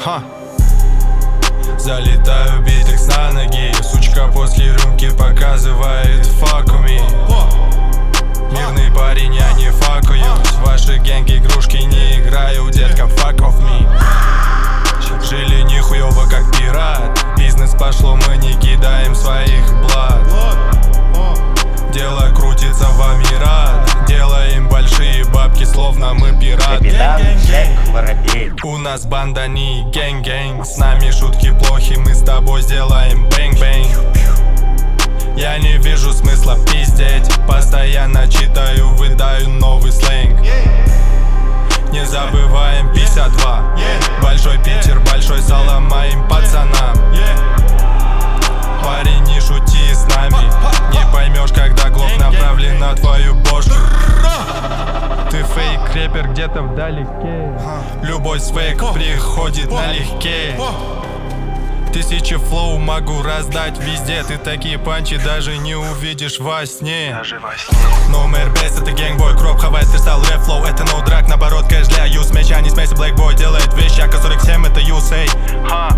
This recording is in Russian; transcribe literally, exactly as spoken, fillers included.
Ха. Залетаю битрикс на ноги, сучка после рюмки показывает fuck me. Мирный парень, я не факуюсь, ваши гэнги игрушки не играю, детка, fuck off me. Жили нихуёво как пират, бизнес пошло, мы не кидаем своих блат. Дело крутится в Амират, делаем большие бабки, словно мы пираты. У нас банда не гэнг-гэнг, с нами шутки плохи, мы с тобой сделаем бэнг-бэнг. Я не вижу смысла пиздеть, постоянно читаю, выдаю новый сленг. Не забываем пятьдесят два, большой Питер, большой салам моим пацанам. Парень, не шути с нами, не поймешь, когда глок направлен на твою бошку. Ты фейк, рэпер где-то вдалеке, любой свейк приходит налегке. Тысячи флоу могу раздать везде, ты такие панчи даже не увидишь во сне. Номер бес, это гэнгбой, кроп хавает кристалл, рэп флоу, это ноу драк, наоборот кэш для юз. Меч, а не смейся, блэкбой делает вещи, а сорок семь это ю эс эй.